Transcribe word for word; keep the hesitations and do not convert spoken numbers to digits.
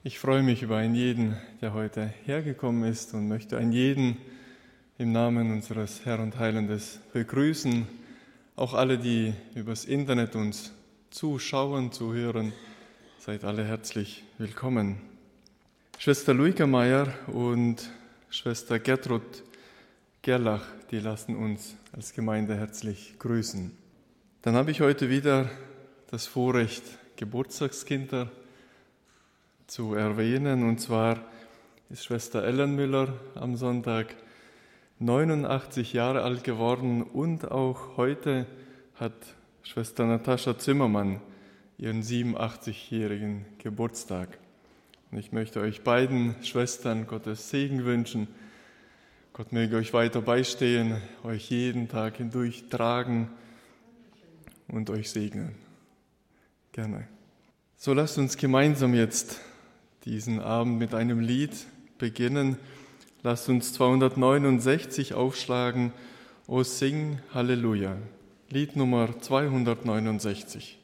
Ich freue mich über einen jeden, der heute hergekommen ist und möchte einen jeden im Namen unseres Herrn und Heilandes begrüßen. Auch alle, die übers Internet uns zuschauen, zuhören, seid alle herzlich willkommen. Schwester Luika Meier und Schwester Gertrud Gerlach, die lassen uns als Gemeinde herzlich grüßen. Dann habe ich heute wieder das Vorrecht, Geburtstagskinder zu erwähnen. Und zwar ist Schwester Ellen Müller am Sonntag neunundachtzig Jahre alt geworden und auch heute hat Schwester Natascha Zimmermann ihren siebenundachtzigjährigen Geburtstag. Und ich möchte euch beiden Schwestern Gottes Segen wünschen. Gott möge euch weiter beistehen, euch jeden Tag hindurch tragen und euch segnen. Gerne. So lasst uns gemeinsam jetzt diesen Abend mit einem Lied beginnen. Lasst uns zweihundertneunundsechzig aufschlagen. O sing Halleluja. Lied Nummer zweihundertneunundsechzig.